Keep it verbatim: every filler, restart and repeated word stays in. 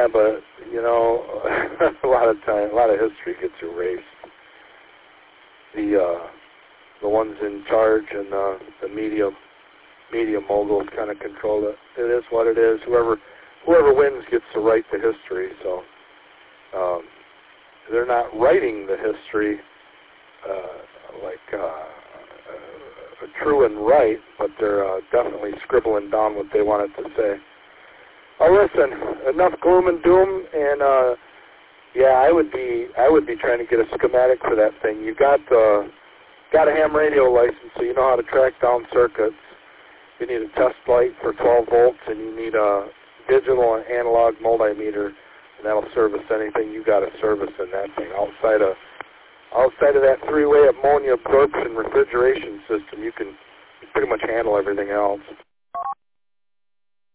Yeah, but, you know, a lot of time, a lot of history gets erased. The, uh, the ones in charge and uh, the media, media moguls kind of control it. It is what it is. Whoever, whoever wins gets to write the history, so um, they're not writing the history uh, like uh, uh, true and right, but they're uh, definitely scribbling down what they wanted to say. Oh, listen, enough gloom and doom, and uh, yeah, I would be, I would be trying to get a schematic for that thing. You got the, got a ham radio license, so you know how to track down circuits. You need a test light for twelve volts, and you need a digital and analog multimeter, and that'll service anything you got to service in that thing. Outside of, outside of that three-way ammonia absorption refrigeration system, you can pretty much handle everything else.